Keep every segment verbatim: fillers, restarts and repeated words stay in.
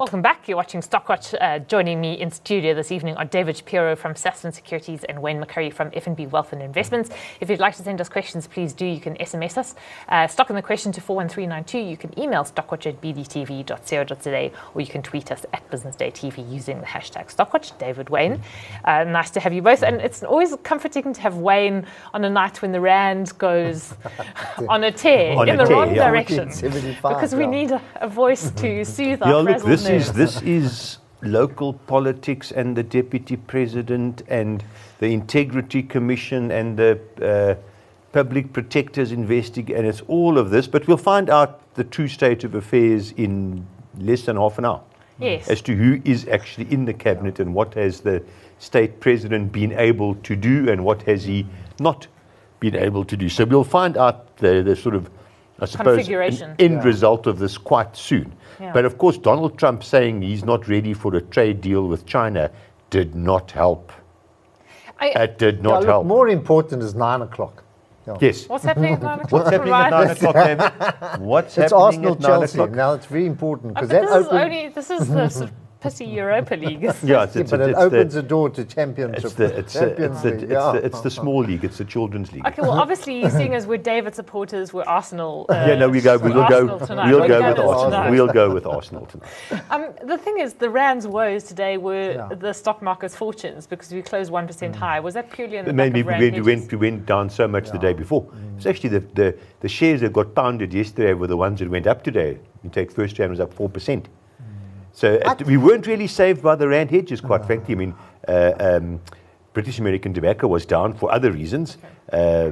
welcome back. You're watching Stockwatch. Uh, joining me in studio this evening are David Shapiro from Sasfin Securities and Wayne McCurry from F N B Wealth and Investments. If you'd like to send us questions, please do. You can S M S us. Uh, stock in the question to four one three nine two. You can email stockwatch at b d t v dot co dot z a or you can tweet us at Business Day T V using the hashtag Stockwatch. David, Wayne, uh, nice to have you both. And it's always comforting to have Wayne on a night when the Rand goes on a tear on in a the tear, wrong yeah. direction. Because we yeah. need a, a voice to soothe Yeah, our look, frazzled this nerves. is this is local politics and the deputy president and the integrity commission and the uh, public protectors investigate, and it's all of this. But we'll find out the true state of affairs in less than half an hour. Yes. As to who is actually in the cabinet and what has the state president been able to do and what has he not been able to do. So we'll find out the, the sort of, I suppose, Configuration. an end Yeah. result of this quite soon. Yeah. But of course, Donald Trump saying he's not ready for a trade deal with China did not help. I, It did Yeah, not look, help. more important is nine o'clock. Yeah. Yes. what's happening at nine o'clock? What's happening at nine o'clock, David? What's It's happening Arsenal at nine Chelsea. o'clock? Now it's very important Uh, because but that this is opens, only this is the sort of pissy Europa League. Yeah, it's, yeah, it's, but it's, it it's opens the, the door to championship. it's the it's the Champions it's the, League, it's, yeah. the, it's the small league. It's the children's league. Okay, well, obviously, seeing as we're David supporters, we're Arsenal. Uh, Yeah, no, we go. We'll Arsenal go. tonight. We'll We're go going with with Arsenal. tonight. We'll go with Arsenal tonight. Um, the thing is, the Rand's woes today were Yeah. the stock market's fortunes because we closed one percent high. Was that purely in the Maybe back of we Rand went, we hedges? went, we went down so much the Yeah. day before. It's actually the, the, the shares that got pounded yesterday were the ones that went up today. You take First Rand was up four percent. So uh, we weren't really saved by the Rand hedges, quite frankly. I mean, uh, um, British American Tobacco was down for other reasons. Uh,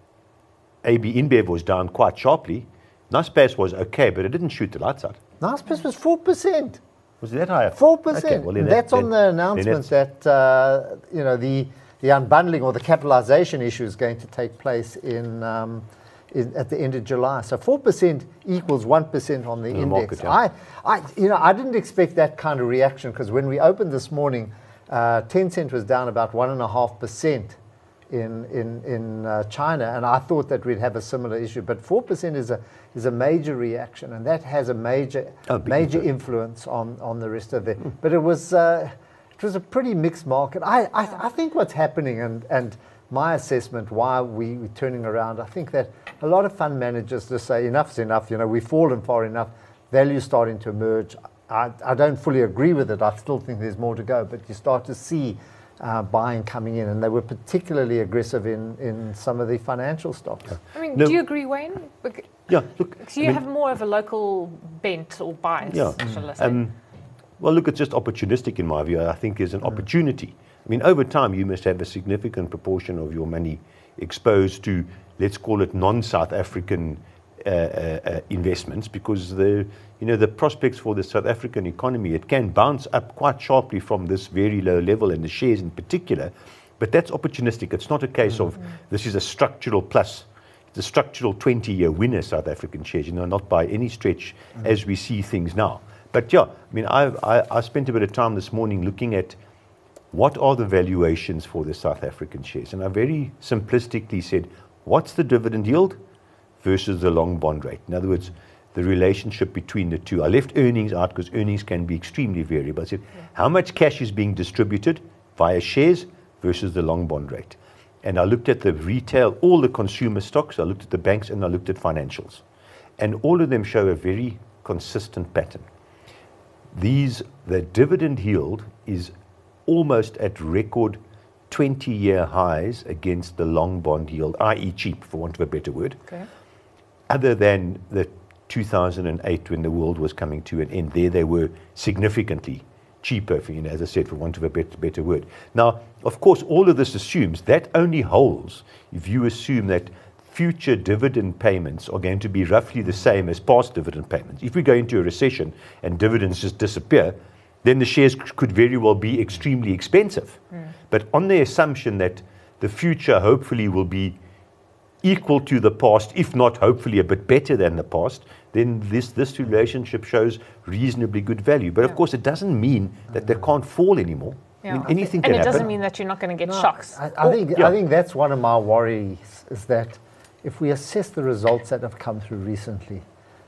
A B InBev was down quite sharply. Naspers was okay, but it didn't shoot the lights out. Naspers was four percent. Was it that high? Four Okay, percent. well, then That's that- on the then- announcement then that uh, you know the the unbundling or the capitalization issue is going to take place in, um, in at the end of July. So four percent equals one percent on the On the index. market, yeah. I, I, you know, I didn't expect that kind of reaction because when we opened this morning, uh, Tencent was down about one and a half percent in in in uh, China, and I thought that we'd have a similar issue. But four percent is a is a major reaction, and that has a major Oh, big major influence. influence on on the rest of it. But it was uh, it was a pretty mixed market. I I, I think what's happening, and and my assessment why we, we're turning around. I think that a lot of fund managers just say enough's enough. You know, we've fallen far enough. Value's starting to emerge. I, I don't fully agree with it. I still think there's more to go. But you start to see uh, buying coming in, and they were particularly aggressive in, in some of the financial stocks. I mean, No. do you agree, Wayne? Bec- Yeah, look. So you I mean, have more of a local bent or bias, Yeah. shall I say? Um, well, look, it's just opportunistic in my view. I think there's an opportunity. I mean, over time, you must have a significant proportion of your money exposed to, let's call it, non-South African uh, uh, uh, investments, because the, you know, the prospects for the South African economy, it can bounce up quite sharply from this very low level, and the shares in particular. But that's opportunistic. It's not a case of this is a structural plus. It's a structural twenty-year winner, South African shares, you know, not by any stretch as we see things now. But yeah, I mean, I, I, I spent a bit of time this morning looking at what are the valuations for the South African shares. And I very simplistically said, what's the dividend yield versus the long bond rate? In other words, the relationship between the two. I left earnings out because earnings can be extremely variable. I said, yeah. How much cash is being distributed via shares versus the long bond rate? And I looked at the retail, all the consumer stocks, I looked at the banks, and I looked at financials. And all of them show a very consistent pattern. These, the dividend yield is almost at record twenty-year highs against the long bond yield, that is cheap, for want of a better word, Okay. other than the two thousand eight when the world was coming to an end. There they were significantly cheaper, for, you know, as I said, for want of a better, better word. Now, of course, all of this assumes, that only holds if you assume that future dividend payments are going to be roughly the same as past dividend payments. If we go into a recession and dividends just disappear, then the shares could very well be extremely expensive. Mm. But on the assumption that the future hopefully will be equal to the past, if not hopefully a bit better than the past, then this, this relationship shows reasonably good value. But Yeah. of course, it doesn't mean that they can't fall anymore. Yeah. I mean, anything and can it happen. doesn't mean that you're not going to get No, shocks. I, I think yeah. I think that's one of my worries, is that if we assess the results that have come through recently,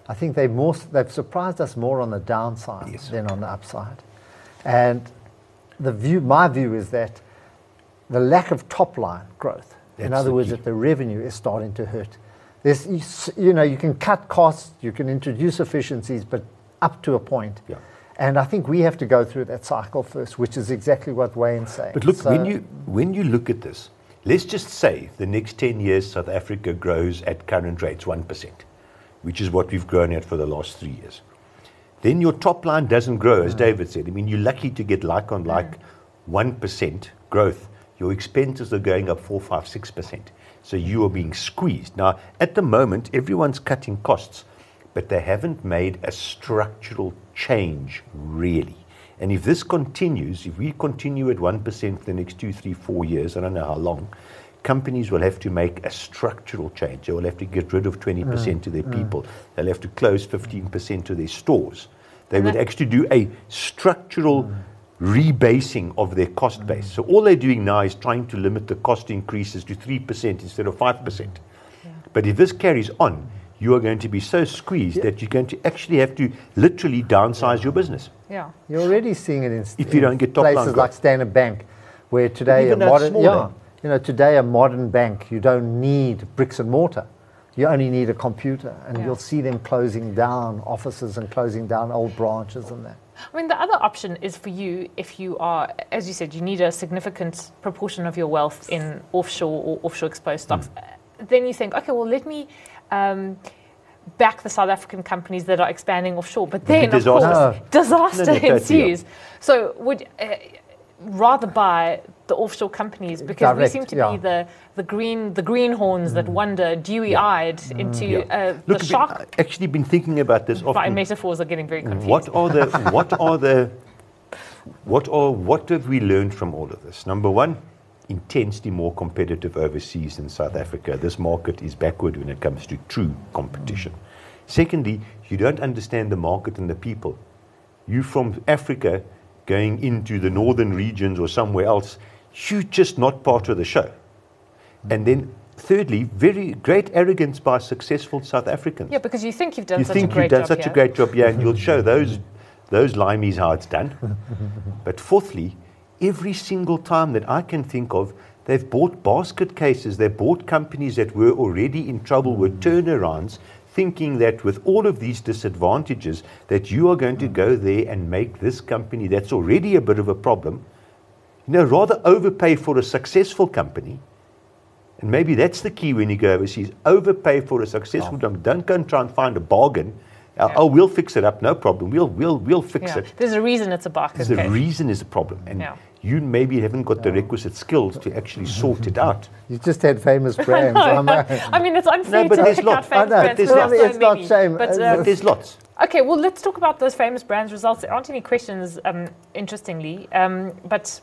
I think they've, more, they've surprised us more on the downside Yes. than on the upside. And the view, my view is that the lack of top line growth, in That's other the words, key. that the revenue is starting to hurt. There's, you s- you know, you can cut costs, you can introduce efficiencies, but up to a point. Yeah. And I think we have to go through that cycle first, which is exactly what Wayne's saying. But look, So- when you when you look at this, let's just say the next ten years South Africa grows at current rates one percent, which is what we've grown at for the last three years. Then your top line doesn't grow, as David said. I mean, you're lucky to get like on like one percent growth. Your expenses are going up four, five, six percent. So you are being squeezed. Now, at the moment, everyone's cutting costs, but they haven't made a structural change, really. And if this continues, if we continue at one percent for the next two, three, four years, I don't know how long, companies will have to make a structural change. They will have to get rid of twenty percent of their people. They'll have to close fifteen percent of their stores. They And would that- actually do a structural rebasing of their cost base. So all they're doing now is trying to limit the cost increases to three percent instead of five percent. But if this carries on, you are going to be so squeezed that you're going to actually have to literally downsize your business. Yeah. You're already seeing it in, If you in don't get top line places growth. like Standard Bank, where today a even though it's modern, small, yeah, eh? you know, today a modern bank, you don't need bricks and mortar. You only need a computer, and Yeah. you'll see them closing down offices and closing down old branches and that. I mean, the other option is for you if you are, as you said, you need a significant proportion of your wealth in offshore or offshore exposed stocks. Mm. Then you think, okay, well, let me um, back the South African companies that are expanding offshore. But then, of disaster. course, disaster No, no, totally, ensues. So would uh, rather buy the offshore companies because we Direct, seem to yeah. be the, the green the greenhorns that wander dewy-eyed into Yeah. uh, Look, the I've shark. been- actually been thinking about this My often. metaphors are getting very confused. What are the what are the what are what have we learned from all of this? Number one, intensely more competitive overseas than South Africa. This market is backward when it comes to true competition. Secondly, you don't understand the market and the people. You from Africa going into the northern regions or somewhere else, you're just not part of the show. And then thirdly, very great arrogance by successful South Africans. Yeah, because you think you've done You such think a great you've done job such here. a great job here, and you'll show those those limeys how it's done. But fourthly, every single time that I can think of, they've bought basket cases, they've bought companies that were already in trouble with turnarounds, thinking that with all of these disadvantages, that you are going to go there and make this company that's already a bit of a problem, you know, rather overpay for a successful company. And maybe that's the key when you go overseas. Overpay for a successful company. Don't go and try and find a bargain. Uh, Yeah. Oh, we'll fix it up. No problem. We'll we'll we'll fix Yeah. it. There's a reason it's a basket The case. reason is a problem, and Yeah. you maybe haven't got the requisite skills to actually sort it out. You just had famous brands. I'm, uh, I mean, it's unfair No, but to there's pick lots. out famous I know, brands. there's because lots. there are It's so not many. shame. But, Uh, uh, There's lots. okay, well, let's talk about those famous brands results. There aren't any questions, um, interestingly. Um, but,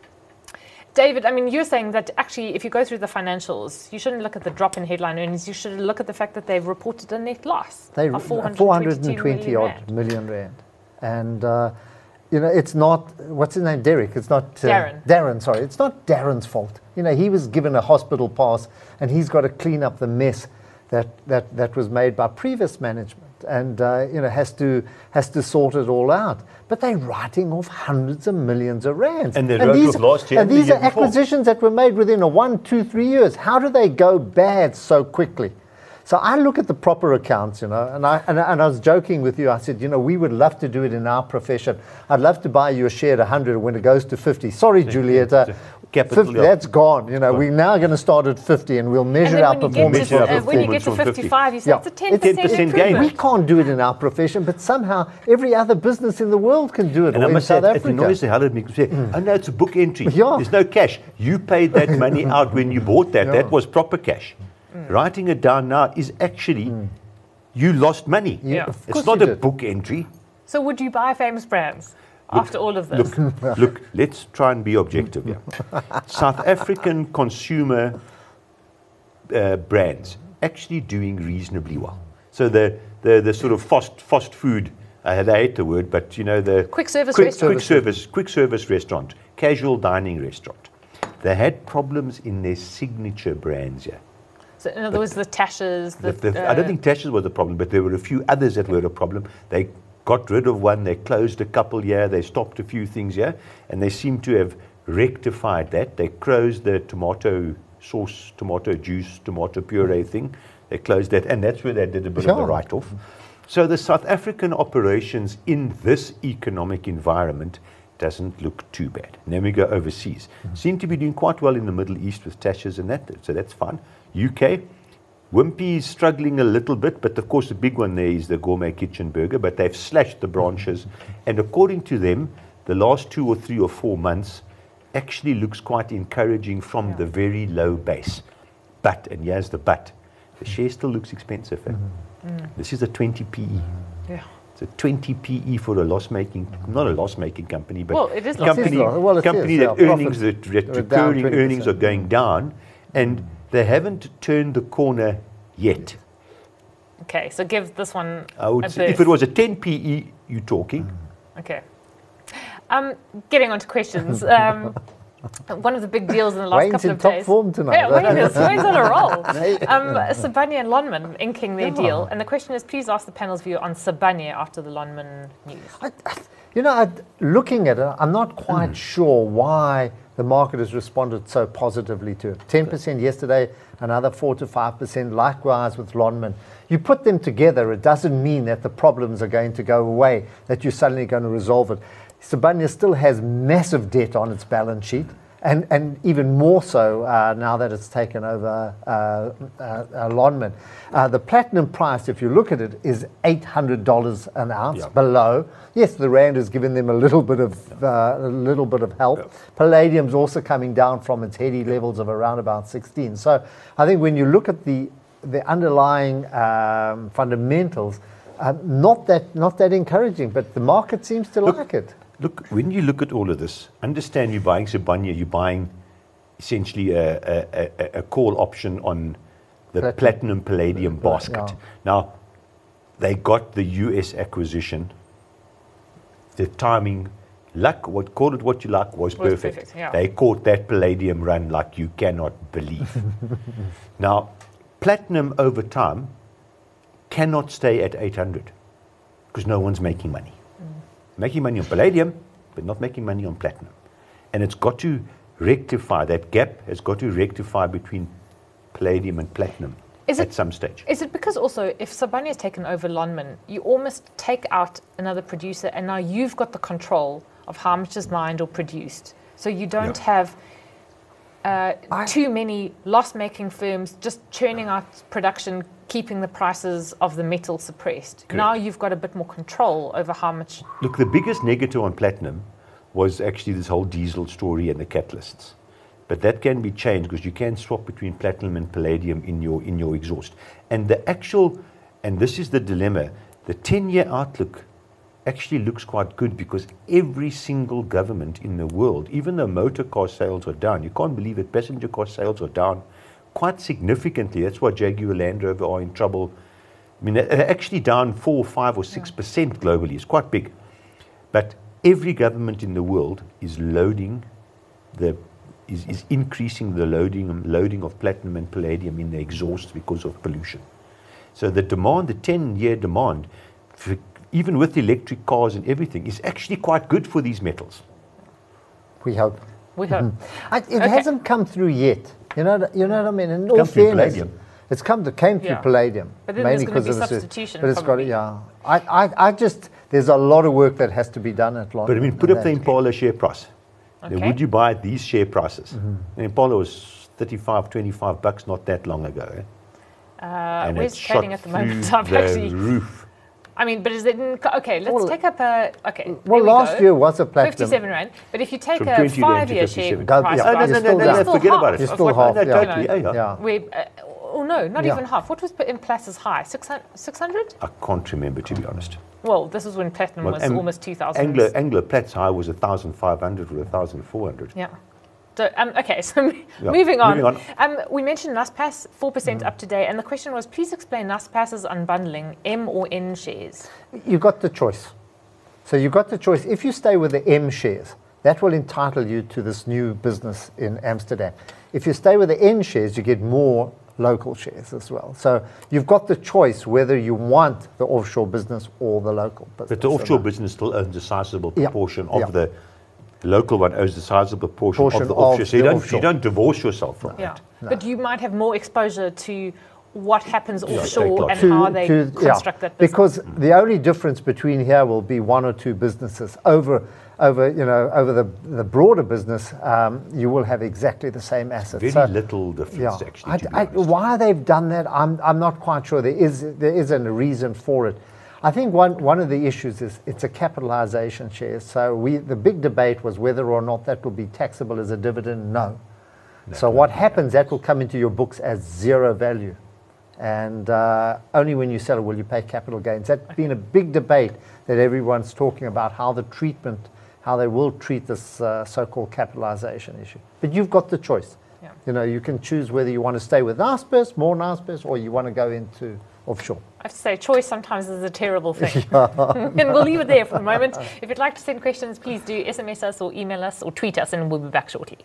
David, I mean, you're saying that actually, if you go through the financials, you shouldn't look at the drop in headline earnings. You should look at the fact that they've reported a net loss They of four four hundred hundred twenty twenty million odd rand. million rand, and uh, you know it's not what's his name, Derek. It's not uh, Darren. Darren, sorry, it's not Darren's fault. You know, he was given a hospital pass, and he's got to clean up the mess that that that was made by previous management, and uh, you know has to has to sort it all out. But they're writing off hundreds of millions of rands. And they wrote these, off last year And and the these year are before. acquisitions that were made within a one, two, three years. How do they go bad so quickly? So I look at the proper accounts, you know, and I, and, I- and I was joking with you. I said, you know, we would love to do it in our profession. I'd love to buy you a share at one hundred when it goes to fifty. Sorry, Julieta. Capital, fifty, yeah. that's gone. You know, we're now going to start at fifty, and we'll And measure then our when you, performance. get to, Measure our uh, when you get to performance on fifty. fifty-five, you say Yeah. it's a ten It's percent, ten percent gain. improvement. We can't do it in our profession, but somehow every other business in the world can do it, And or I in must say, South it Africa. annoys the hell out of me because say, oh no, it's a book entry. Yeah. There's no cash. You paid that money out when you bought that. Yeah. That was proper cash. Writing it down now is actually, you lost money. Yeah. Of It's course not you a did. book entry. So would you buy famous brands after all of this? Look, look, let's try and be objective here. South African consumer uh, brands actually doing reasonably well. So the, the, the sort of fast, fast food, I hate the word, but you know, the Quick service quick, restaurant. quick service, quick service restaurant, casual dining restaurant. They had problems in their signature brands here. So in other words, the Tashes, the, The- the- uh, I don't think Tashes was a problem, but there were a few others that were a problem. They got rid of one, they closed a couple here, they stopped a few things here, and they seem to have rectified that. They closed the tomato sauce, tomato juice, tomato puree thing. They closed that, and that's where they did a bit of the Sure. write-off. So the South African operations in this economic environment doesn't look too bad. And then we go overseas. Seem to be doing quite well in the Middle East with Tashes and that, so that's fine. U K, Wimpy is struggling a little bit, but of course the big one there is the Gourmet Kitchen Burger, but they've slashed the branches. And according to them, the last two or three or four months actually looks quite encouraging from Yeah. the very low base. But, and here's the but, the share still looks expensive. Eh? This is a twenty P E. yeah. It's a twenty P E for a loss-making, not a loss-making company, but Well, it is company, loss- It is loss. Well, it company is, that yeah, earnings, that, profits that are down recurring earnings are twenty percent. going down, and they haven't turned the corner yet. Okay, so give this one I would a say, if berth. it was a ten P E, you're talking. Okay. Um, getting on to questions. Um, one of the big deals in the last Wayne's couple in of top days. form tonight. Yeah, Wayne is, Wayne's on a roll. Um, Sibanye and Lonmin inking their deal. And the question is, please ask the panel's view on Sibanye after the Lonmin news. I, I, you know, I, looking at it, I'm not quite sure why the market has responded so positively to it. ten percent yesterday, another four to five percent, likewise with Lonmin. You put them together, it doesn't mean that the problems are going to go away, that you're suddenly going to resolve it. Sibanye still has massive debt on its balance sheet, and, and even more so uh, now that it's taken over uh, uh, uh, Lonmin. Uh, the platinum price, if you look at it, is eight hundred dollars an ounce Yeah. below. Yes, the rand has given them a little bit of uh, a little bit of help. Yeah. Palladium's also coming down from its heady levels of around about sixteen. So I think when you look at the the underlying um, fundamentals, uh, not that not that encouraging, but the market seems to Look, like it. Look, when you look at all of this, understand you're buying Sibanye, you're buying essentially a, a, a, a call option on the Platinum. platinum palladium basket. Yeah. Now, they got the U S acquisition. The timing, luck, what call it what you like, was, Was perfect. perfect, yeah. They caught that palladium run like you cannot believe. Now, platinum over time cannot stay at eight hundred because no one's making money. Making money on palladium, but not making money on platinum. And it's got to rectify, that gap has got to rectify between palladium and platinum Is at it- some stage. Is it because also if Sibanye has taken over Lonmin, you almost take out another producer and now you've got the control of how much is mined or produced. So you don't Yeah. have uh, I- too many loss-making firms just churning out production, keeping the prices of the metal suppressed. Correct. Now you've got a bit more control over how much. Look, the biggest negative on platinum was actually this whole diesel story and the catalysts. But that can be changed because you can swap between platinum and palladium in your in your exhaust. And the actual, and this is the dilemma, the ten-year outlook actually looks quite good because every single government in the world, even though motor car sales are down, you can't believe it, passenger car sales are down quite significantly. That's why Jaguar Land Rover are in trouble. I mean, they're actually down four, five, or six percent globally. It's quite big. But every government in the world is loading the is, is increasing the loading loading of platinum and palladium in the exhaust because of pollution. So the demand, the ten-year demand, for, even with electric cars and everything, is actually quite good for these metals. We hope. We hope. I, it Okay. hasn't come through yet. You know, th- you know what I mean. In all come through fairness, palladium. it's come to came through Yeah. palladium, But then there's mainly gonna because be of the substitution But it's got probably. yeah. I, I, I just there's a lot of work that has to be done at London. But I mean, put up the Impala share price. Now, Okay. would you buy at these share prices? The Impala was thirty-five, twenty-five bucks not that long ago. Eh? Uh, and where's it it trading shot at the moment? through I've the actually. roof. I mean, but is it in, okay? Let's Well- take up a okay. Well, there we last go. year was a platinum. fifty-seven rand. But if you take From a twenty rand to five-year share fifty-seven. Go- price, yeah, Oh, no, rise, no, you're no, still no, down. no, still forget half about it. You're of still what- half, No, yeah. totally. Yeah, yeah. Yeah. We, uh, oh no, not Yeah. even half. What was put in Platinum's high? six hundred? I can't remember, to be honest. Well, this is when Platinum Well, was Ang- almost two thousand. Anglo, Anglo Plat's high was one thousand five hundred or one thousand four hundred. Yeah. So, um, okay, so Yeah, moving on. moving on. Um, we mentioned Naspers, four percent up today, and the question was, please explain Naspers' unbundling M or N shares. You got the choice. So you got the choice. If you stay with the M shares, that will entitle you to this new business in Amsterdam. If you stay with the N shares, you get more local shares as well. So you've got the choice whether you want the offshore business or the local business. But the offshore business still owns a sizable Yeah. proportion of Yeah. the local one owns a sizable portion, Portion of the of offshore. So you the don't, offshore. you don't divorce yourself from Yeah. it. But you might have more exposure to what happens take offshore lots. and how they construct yeah, that business. because the only difference between here will be one or two businesses over over you know over the the broader business. Um, you will have exactly the same assets. Very So, little difference, yeah, actually. I, to be I, honest. why they've done that, I'm I'm not quite sure. There is there isn't a reason for it. I think one one of the issues is it's a capitalization share. So we the big debate was whether or not that will be taxable as a dividend. No. So what happens, that will come into your books as zero value. And uh, only when you sell it will you pay capital gains. That's been a big debate that everyone's talking about, how the treatment, how they will treat this uh, so-called capitalization issue. But you've got the choice. Yeah. You know, you can choose whether you want to stay with Naspers, more Naspers, or you want to go into offshore. I have to say, choice sometimes is a terrible thing. And we'll leave it there for the moment. If you'd like to send questions, please do S M S us or email us or tweet us, and we'll be back shortly.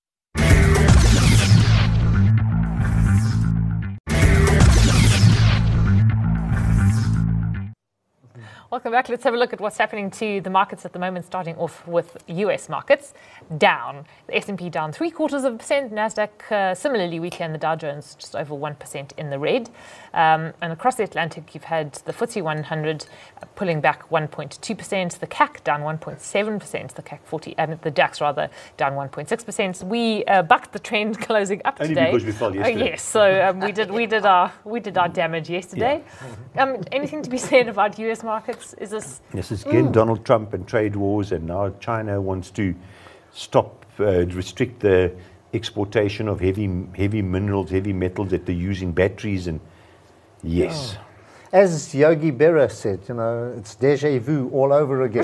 Welcome back. Let's have a look at what's happening to the markets at the moment, starting off with U S markets. Down. The S and P down three quarters of a percent. NASDAQ uh, similarly weaker, and the Dow Jones just over one percent in the red. Um, and across the Atlantic, you've had the F T S E one hundred uh, pulling back one point two percent. The C A C down one point seven percent. The C A C forty, and the DAX rather, down one point six percent. We uh, bucked the trend closing up Only today. because we fell yesterday. Uh, yes, so um, we did we did our we did our damage yesterday. Um, anything to be said about U S markets? Is this This is again Donald Trump and trade wars, and now China wants to stop, uh, restrict the exportation of heavy heavy minerals, heavy metals that they use in batteries, and yes. As Yogi Berra said, you know, it's déjà vu all over again.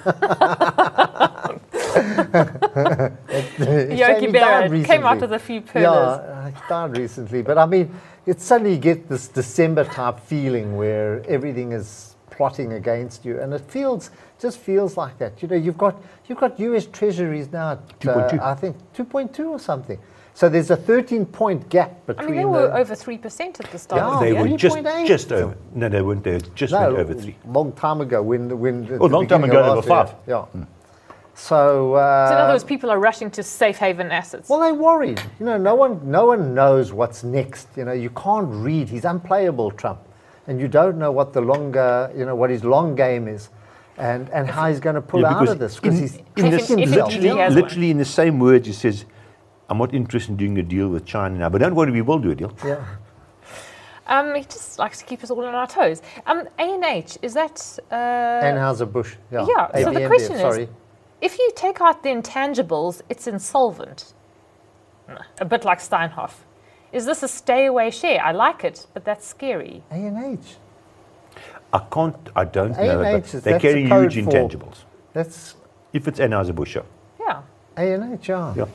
Yogi Berra came out with a few pillars. Yeah, he died recently. But I mean, it's suddenly you get this December type feeling where everything is plotting against you, and it feels just feels like that. You know, you've got you've got U S Treasuries now at two point two. uh, I think two point two or something. So there's a thirteen point gap I between. mean, they were the, over three percent at the start. Yeah, of the They year. were just three point eight. just over. No, they weren't. They just no, went over three. long time ago when when at Oh, the long time beginning ago of they were last year. Yeah. So, uh, So in other words, people are rushing to safe haven assets. well, they're worried. You know, no one, no one knows what's next. You know, you can't read. He's unplayable, Trump, and you don't know what the longer, you know, what his long game is, and and how he's going to pull Yeah, out because of this because in- he's in If this, it- if it literally, really has one. literally in the same words, he says, "I'm not interested in doing a deal with China now, but don't worry, we will do a deal." yeah. Um, he just likes to keep us all on our toes. Um, A and H, is that... Uh, Anheuser-Busch. Yeah. yeah, so the A B N, question is, sorry. if you take out the intangibles, it's insolvent. A bit like Steinhoff. Is this a stay-away share? I like it, but that's scary. A and H. I can't. I don't A know. and But H is- they that's carry the code huge for- intangibles. That's If it's Anheuser-Busch, yeah. Yeah. A and H. Yeah. Yeah.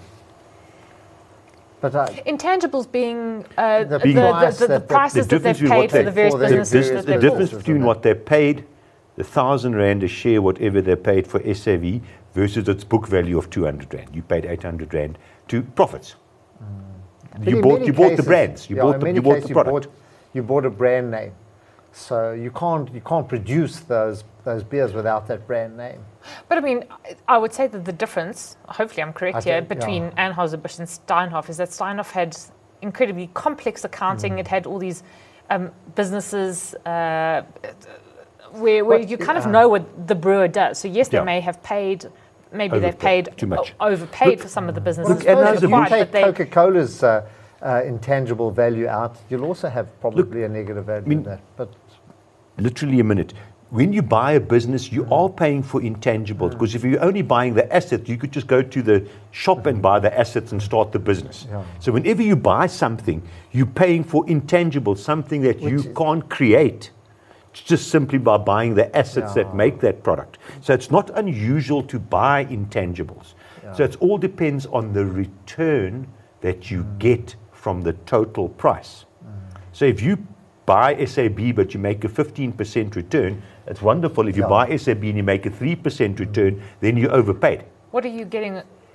But uh, Intangibles being uh, The the, the, price the, the, that- that- prices The that they've difference between paid what for they- the various for the- The, businesses the, that the they've difference bought. between what they paid, the thousand rand a share, whatever they paid for S A V, versus its book value of two hundred rand. You paid eight hundred rand to profits. but You in bought, many you bought the cases- brands. You yeah, bought in the, many you bought cases the product. You bought, you bought a brand name, so you can't you can't produce those those beers without that brand name. But I mean, I would say that the difference, hopefully I'm correct I here, think- between yeah. Anheuser-Busch and Steinhoff is that Steinhoff had incredibly complex accounting. Mm. It had all these um, businesses uh, where, where But, you kind of uh, know what the brewer does. So yes, they Yeah. may have paid, maybe they've Overpaid, paid too much. o- overpaid for some of the businesses. Look, that Anheuser-Busch- they've if you acquired, take but they, Coca-Cola's uh, uh, intangible value out, you'll also have probably a negative value mean- in that. But Literally a minute. When you buy a business, you are paying for intangibles, because if you're only buying the assets, you could just go to the shop and buy the assets and start the business. Yeah. So whenever you buy something, you're paying for intangibles, something that you Which is- can't create just simply by buying the assets Yeah. that make that product. So it's not unusual to buy intangibles. So it all depends on the return that you get from the total price. So if you buy S A B but you make a fifteen percent return, it's wonderful. If you Yeah. buy S A B and you make a three percent return, then you overpaid. what are you getting?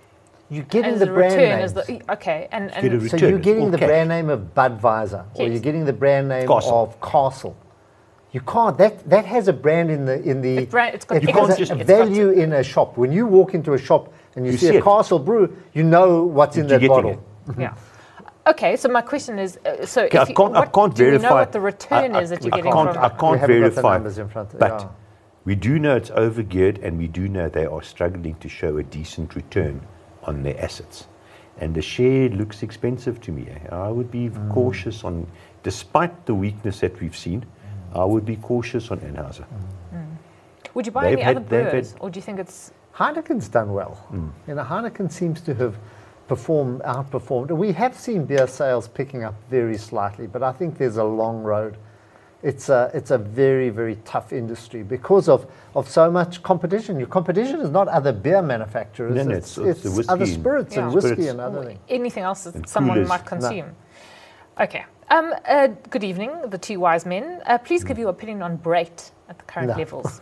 You're getting As the the brand return names. is the okay, and, Get a and re- So return you're is getting all the cash. brand name of Budweiser, or Yes. you're getting the brand name Castle. of Castle. You can't. That that has a brand in the in the. It brand- it's got it You has can't a, just- a it's got- value in a shop. When you walk into a shop and you, You see, see a it. Castle brew, you know what's in You're that getting bottle. it. yeah. Okay, so my question is, uh, so Okay, I if you, can't, I what, can't do verify. we know what the return I- I- is that you're I getting can't, from? I can't We haven't got the verify. numbers in front of- but yeah. we do know it's overgeared, and we do know they are struggling to show a decent return on their assets. And the share looks expensive to me. eh? I would be Mm. cautious on, despite the weakness that we've seen, I would be cautious on Anheuser. Would you buy They've any had- other they've had- brewers, or do you think it's Heineken's done well. You know, Heineken seems to have performed, outperformed. We have seen beer sales picking up very slightly, but I think there's a long road. It's a, it's a very, very tough industry because of, of so much competition. Your competition is not other beer manufacturers, No, no, it's, it's- it's the whiskey other and- spirits and Yeah. whiskey Spirits. and other things. anything else that And someone coolers. might consume? Okay. Um, uh, good evening, the two wise men. Uh, please give your opinion on Brait at the current No. levels.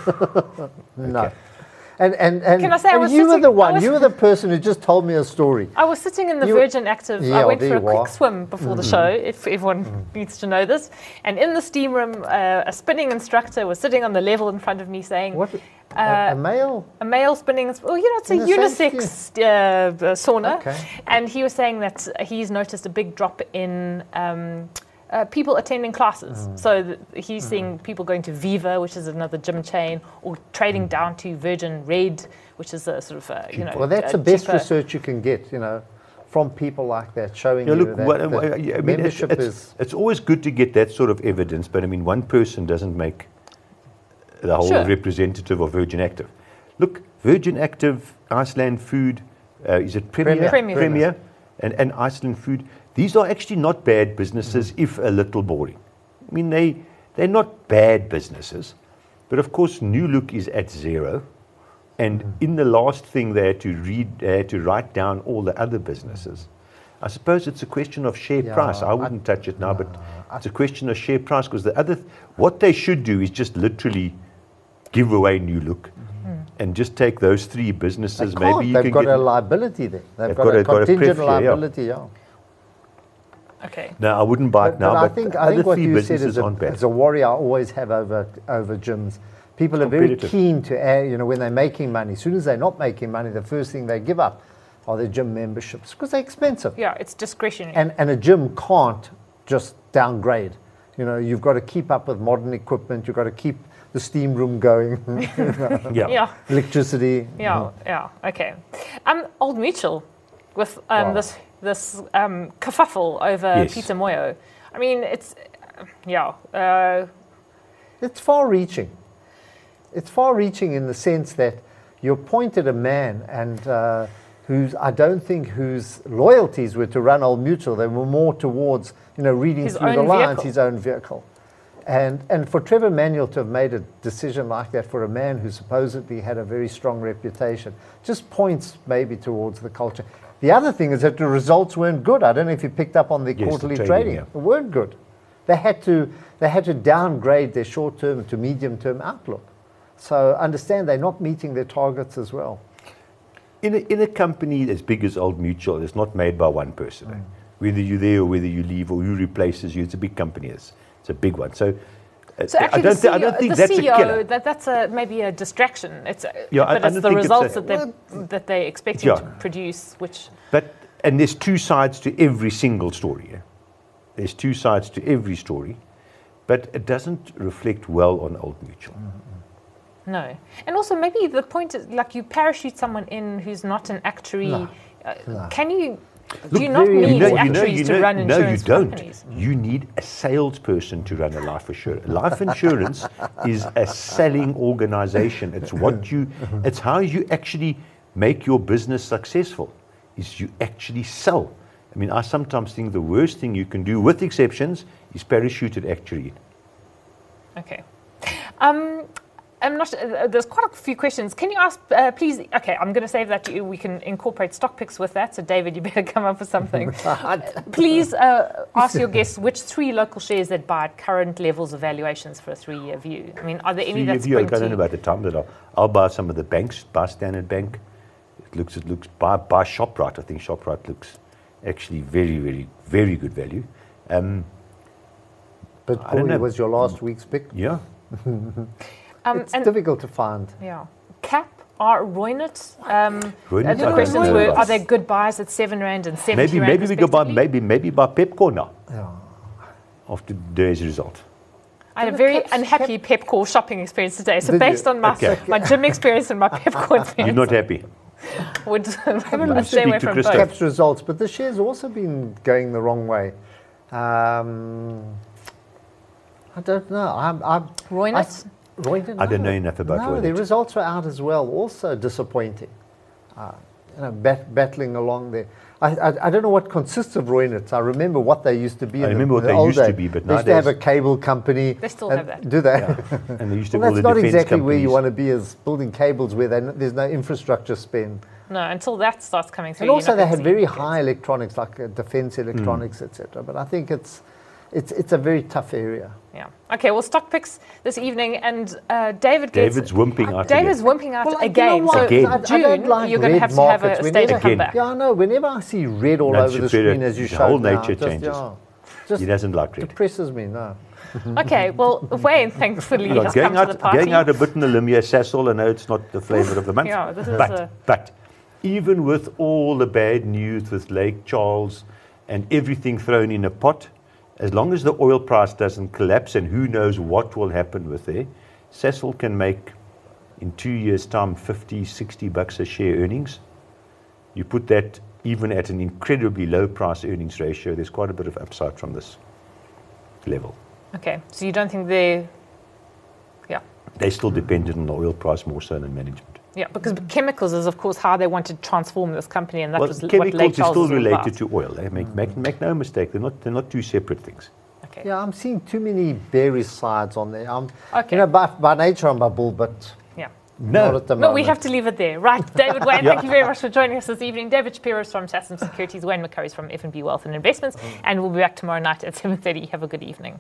No. Okay. And, and, and, Can I say I and was you were sitting- the I one, was- you were the person who just told me a story. I was sitting in the You- Virgin Active. Yeah, I went there for a you quick are. swim before the show, if everyone needs to know this. And in the steam room, uh, a spinning instructor was sitting on the level in front of me saying, What? Uh, a, a male? a male spinning, well, you know, it's a In the same unisex uh, uh, sauna. Okay. And he was saying that he's noticed a big drop in um, uh, people attending classes. Mm. So th- he's seeing people going to Viva, which is another gym chain, or trading down to Virgin Red, which is a sort of, uh, you know, Well, that's uh, the best cheaper. research you can get, you know, from people like that, showing Yeah, you look, that, what, that what- I mean, it's, membership it's, is... it's always good to get that sort of evidence, but I mean, one person doesn't make the whole Sure. representative of Virgin Active. Look, Virgin Active, Iceland Food, uh, is it Premier? Premier. Premier. and, and Iceland Food. These are actually not bad businesses, if a little boring. I mean, they, they're not bad businesses, but of course, New Look is at zero. And in the last thing, they had to read, they had to write down all the other businesses. I suppose it's a question of share Yeah, price. I I- wouldn't touch it now, but it's a question of share price because the other, th- what they should do is just literally give away New Look and just take those three They businesses. can't. Maybe you They've can got get. a liability there. They've, They've got, got a a- got a contingent pref, yeah, yeah. liability, yeah. Okay. No, I wouldn't buy it But, now. but But, I think, the I other think what three you said businesses is a, aren't bad. as a warrior, I always have over, over gyms. People are very Competitive. keen to add, you know, when they're making money. As soon as they're not making money, the first thing they give up are their gym memberships because they're expensive. Yeah, it's discretionary. And, and a gym can't just downgrade. You know, you've got to keep up with modern equipment. You've got to keep the steam room going, yeah. yeah. electricity. Yeah, yeah, okay. Um, Old Mutual, with um, Wow. this this um, kerfuffle over Yes. Peter Moyo. I mean, it's uh, yeah. Uh, It's far-reaching. It's far-reaching in the sense that you appointed a man, and uh, who's I don't think whose loyalties were to run Old Mutual. They were more towards, you know, reading His through the own lines, vehicle. his own vehicle. And and for Trevor Manuel to have made a decision like that for a man who supposedly had a very strong reputation just points maybe towards the culture. The other thing is that the results weren't good. I don't know if you picked up on the Yes, the quarterly trading, trading. yeah. They weren't good. They had to they had to downgrade their short-term to medium-term outlook. So understand they're not meeting their targets as well. In a, in a company as big as Old Mutual, it's not made by one person. eh? Whether you're there or whether you leave or who replaces you, it's a big company. It's, it's a big one. So, uh, so actually, I don't, the thi- C E O, I don't think the that's C E a O killer. that that's a maybe a distraction. It's a, Yeah, I- but I it's don't the think it's results a- that they that they expecting Yeah. to produce, which But and there's two sides to every single story. eh? There's two sides to every story, but it doesn't reflect well on Old Mutual. no. And also maybe the point is like you parachute someone in who's not an actuary. No. Uh, No. Can you? Look, do you not very need You know- you know- actuaries you to know- run no, you insurance don't. companies? You need a salesperson to run a life insurance. Life insurance is a selling organization. It's what you, it's how you actually make your business successful. Is you actually sell. I mean, I sometimes think the worst thing you can do, with exceptions, is parachute an actuary. Okay. Um, I'm not. Uh, there's quite a few questions. Can you ask, uh, please? Okay, I'm going to save that to you. We can incorporate stock picks with that. So, David, you better come up with something. Please uh, ask your guests which three local shares that buy at current levels of valuations for a three-year view. I mean, are there any Three that of you, I spring don't know to? about the time that I'll, I'll buy some of the banks, buy Standard Bank. looks, it looks by, by ShopRite. I think ShopRite looks actually very, very, very good value. Um, But I don't Corey know. was your last week's pick. yeah. Um, It's and difficult to find. yeah, Cap are Reunert. Um, Reunert, and I the don't questions know. were: are they good buys at seven rand and seventy Maybe, rand maybe we go by respectively? maybe, maybe by Pepco now Yeah. after today's result. I had a the very Caps- unhappy Pepco shopping experience today. So Did based you? on my Okay. my gym experience and my Pepco experience, You're not happy. would Let's stay away speak to from Christoph. both. Caps results, but the share's also been going the wrong way. Um, I don't know. I'm, I'm, Reunert? I, Reunert, I don't no. know enough about No, the Reunert. results were out as well. Also disappointing. Uh, you know, bat, battling along there. I, I, I don't know what consists of Reunert. I remember what they used to be. I in remember the, what the they old used to day. be, but they used to have a nowadays- cable company. They still and- have that. Do they? And they used to Well, have that's all not the defense exactly where you companies. want to be, is building cables where they, there's no infrastructure spend. No, until that starts coming through. And you're also not they gonna had see very it. high electronics, like uh, defense electronics, et cetera. But I think it's, it's, it's a very tough area. Yeah. Okay. Well, stock picks this evening, and uh, David gets. David's wimping out David's again. wimping out Well, you know again. what? So Again. I- I June, don't like you're going to red have to have a markets stage whenever- comeback. Yeah, I know. Whenever I see red all That's over the Shapiro, screen, as you the showed whole now, nature it just, changes. yeah, just He doesn't like red. depresses me. No. Okay. Well, Wayne, thankfully, Look, has going, come to the out, party. going out a bit in the limb here, Sasol, I know it's not the flavour of the month. Yeah, this is but, a- but even with all the bad news with Lake Charles and everything thrown in a pot, as long as the oil price doesn't collapse, and who knows what will happen with there, Sasol can make, in two years' time, fifty, sixty bucks a share earnings. You put that even at an incredibly low price earnings ratio, there's quite a bit of upside from this level. Okay. So you don't think they? Yeah. They're still dependent on the oil price more so than management. Yeah, because chemicals is, of course, how they want to transform this company, and that Well, was what chemicals Lake is Charles still was all related about. to oil. eh? Make, make, make no mistake, they're not, they're not two separate things. Okay. Yeah, I'm seeing too many bearish sides on there. I'm, Okay. You know, by, by nature I'm a bull, but Yeah. No. not at the No, moment. we have to leave it there. Right, David Wayne, thank you very much for joining us this evening. David Shapiro from Sasson Securities, Wayne McCurry from F N B Wealth and Investments, and we'll be back tomorrow night at seven thirty. Have a good evening.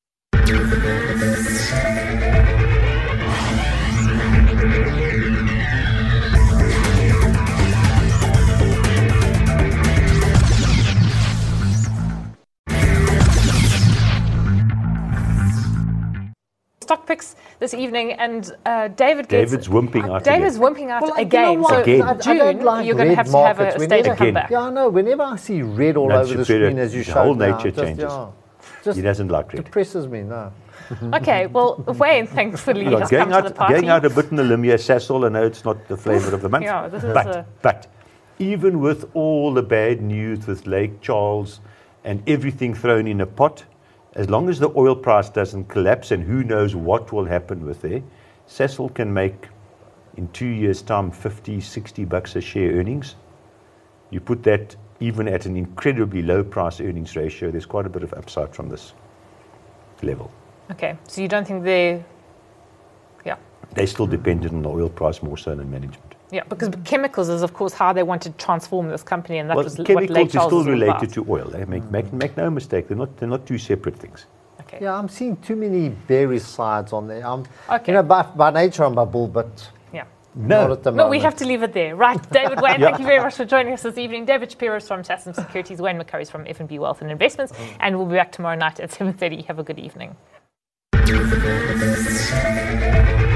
Stock picks this evening, and uh, David gets. David's wimping out David's again. wimping out Well, you know again. what? So Again. I, I June, don't like you're going to red have to have a markets stage whenever- comeback. Yeah, I know. Whenever I see red all That's over the Shapiro, screen, as you the showed whole now, nature it just, changes. yeah, just He doesn't like red. depresses me. No. Okay, well, Wayne, thankfully, Look, has come going, to the out, party. going out a bit in the limb here, Sasol, I know it's not the flavour of the month. Yeah, this is but, a- but even with all the bad news with Lake Charles and everything thrown in a pot, as long as the oil price doesn't collapse, and who knows what will happen with there, Sasol can make, in two years' time, fifty, sixty bucks a share earnings. You put that even at an incredibly low price earnings ratio, there's quite a bit of upside from this level. Okay, so you don't think they? Yeah. They're still dependent on the oil price more so than management. Yeah, because chemicals is, of course, how they want to transform this company, and that Well, was what chemicals Lake is Charles still was all related about. to oil. eh? Make, make, make no mistake, they're not, they're not two separate things. Okay. Yeah, I'm seeing too many bearish sides on there. I'm, Okay. You know, by, by nature I'm a bull, but Yeah. No. not at the No, moment. we have to leave it there. Right, David Wayne, thank you very much for joining us this evening. David Shapiro from Sasson Securities, Wayne McCurry from F N B Wealth and Investments, and we'll be back tomorrow night at seven thirty. Have a good evening.